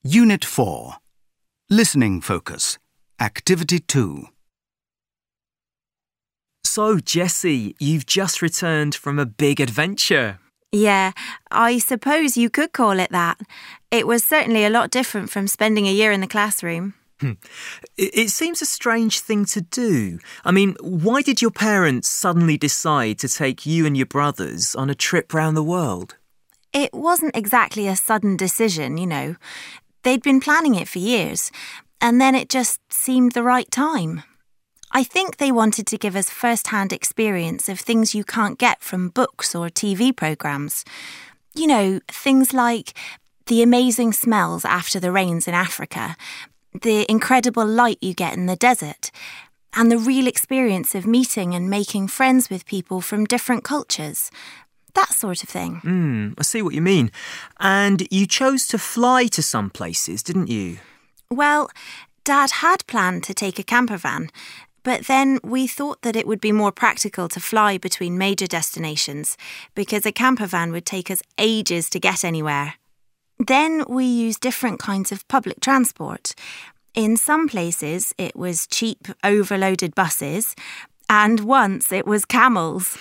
Unit 4. Listening Focus. Activity 2. So, Jessie, you've just returned from a big adventure. Yeah, I suppose you could call it that. It was certainly a lot different from spending a year in the classroom. It seems a strange thing to do. I mean, why did your parents suddenly decide to take you and your brothers on a trip round the world? It wasn't exactly a sudden decision, you know. They'd been planning it for years, and then it just seemed the right time. I think they wanted to give us first-hand experience of things you can't get from books or TV programmes. You know, things like the amazing smells after the rains in Africa, the incredible light you get in the desert, and the real experience of meeting and making friends with people from different cultures. That sort of thing. I see what you mean. And you chose to fly to some places, didn't you? Well, Dad had planned to take a camper van, but then we thought that it would be more practical to fly between major destinations because a camper van would take us ages to get anywhere. Then we used different kinds of public transport. In some places, it was cheap, overloaded buses, and once it was camels.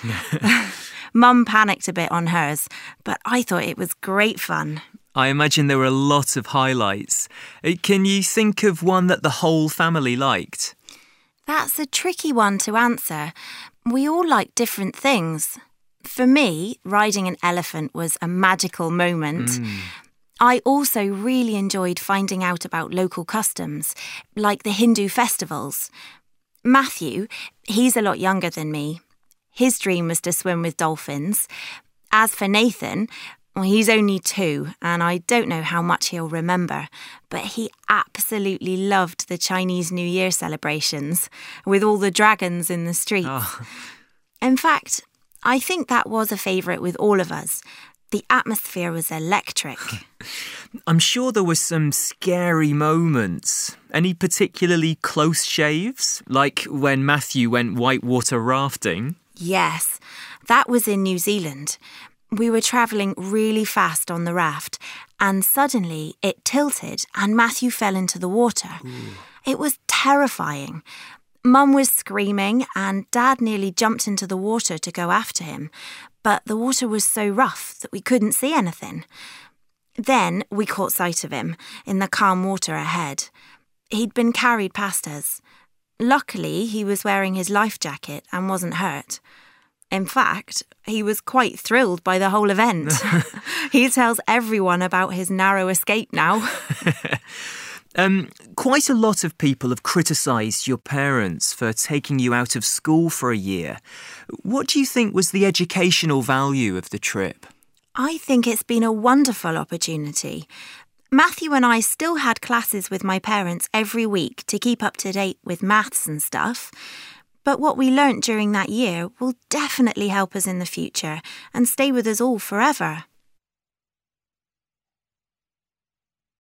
Mum panicked a bit on hers, but I thought it was great fun. I imagine there were a lot of highlights. Can you think of one that the whole family liked? That's a tricky one to answer. We all like different things. For me, riding an elephant was a magical moment. I also really enjoyed finding out about local customs, like the Hindu festivals. Matthew, he's a lot younger than me. His dream was to swim with dolphins. As for Nathan, well, he's only 2 and I don't know how much he'll remember, but he absolutely loved the Chinese New Year celebrations with all the dragons in the streets. In fact, I think that was a favourite with all of us. The atmosphere was electric. I'm sure there were some scary moments. Any particularly close shaves? Like when Matthew went whitewater rafting? Yes, that was in New Zealand. We were travelling really fast on the raft and suddenly it tilted and Matthew fell into the water. It was terrifying. Mum was screaming and Dad nearly jumped into the water to go after him, but the water was so rough that we couldn't see anything. Then we caught sight of him in the calm water ahead. He'd been carried past us. Luckily, he was wearing his life jacket and wasn't hurt. In fact, he was quite thrilled by the whole event. He tells everyone about his narrow escape now. Quite a lot of people have criticised your parents for taking you out of school for a year. What do you think was the educational value of the trip? I think it's been a wonderful opportunity. Matthew and I still had classes with my parents every week to keep up to date with maths and stuff. But what we learnt during that year will definitely help us in the future and stay with us all forever.